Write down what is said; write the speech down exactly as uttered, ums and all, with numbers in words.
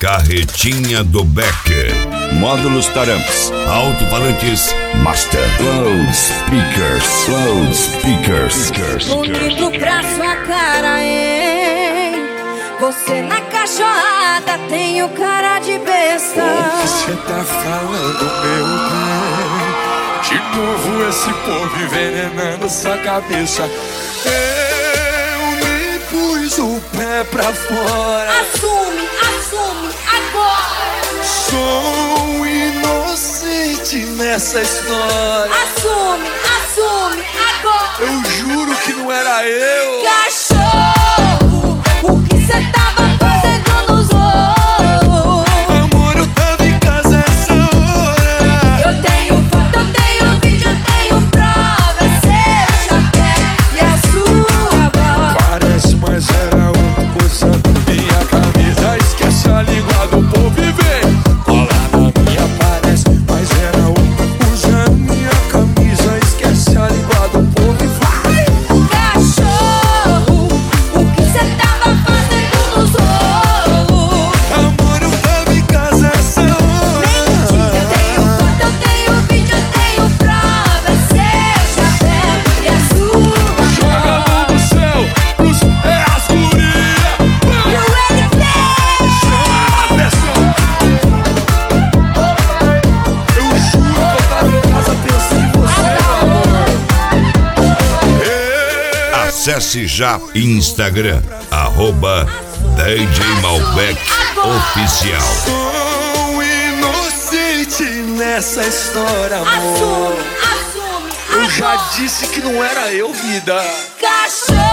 Carretinha do Becker. Módulos Taramps. Alto-falantes Master. Loud speakers. Loud speakers. Bonito pra sua cara, hein? Você na cachorrada tem o cara de besta. O que cê tá falando, meu bem? De novo esse povo envenenando sua cabeça. Eu nem pus o pé pra fora. Assume, assume, agora. Sou inocente nessa história. Assume, assume, agora. Eu juro que não era eu. Cachorro, o que cê tava fazendo nos olhos? Amor, eu tava em casa essa hora. Eu tenho foto, eu tenho vídeo, eu tenho prova. Seu chapéu e a sua voz. Parece, mas era um usando minha camisa. Esquece a língua do povo e vem. Cola na minha, parece, mas era um usando minha camisa. Esquece a língua do povo e vai. Cachorro, o que cê tava fazendo nos olhos? Amor, eu tava em casa essa hora. Mentira, eu tenho foto, eu tenho vídeo, eu tenho prova. Seu chapéu e a sua Joga a mão voz. no céu, pros é as gurias. E o N P! Atenção! Eu juro que eu tava em casa pensando em você, meu amor. Ei, Acesse já Instagram, arroba D J Malbec Oficial. Sou inocente nessa história, amor. Assume, assume, Eu já agora. disse que não era eu, vida. Cachorro.